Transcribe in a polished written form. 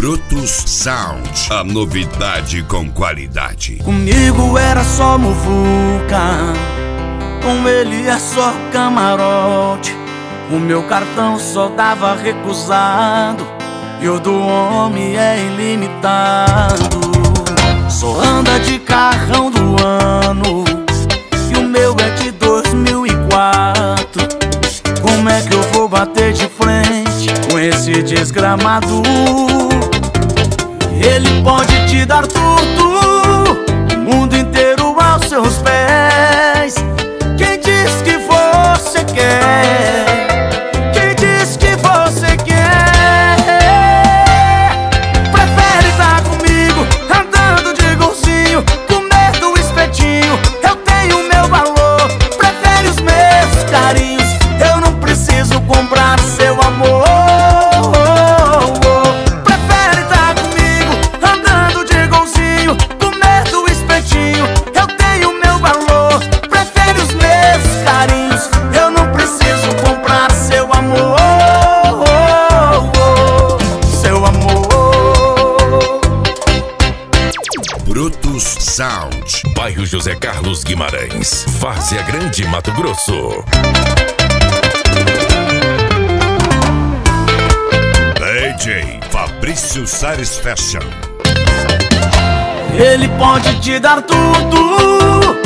Brutus Sound, a novidade com qualidade. Comigo era só muvuca, com ele é só camarote. O meu cartão só dava recusado e o do homem é ilimitado. Só anda de carrão do ano e o meu é de 2004. Como é que eu vou bater de frente com esse desgramado? Ele pode te dar tudo, o mundo inteiro aos seus pés. Quem diz que você quer? Quem diz que você quer? Prefere estar comigo, andando de golzinho, comer do espetinho. Eu tenho meu valor, prefere os meus carinhos. Eu não preciso comprar seu amor. Brutus Sound, bairro José Carlos Guimarães, Várzea Grande, Mato Grosso. DJ Fabrício Sares Fashion. Ele pode te dar tudo,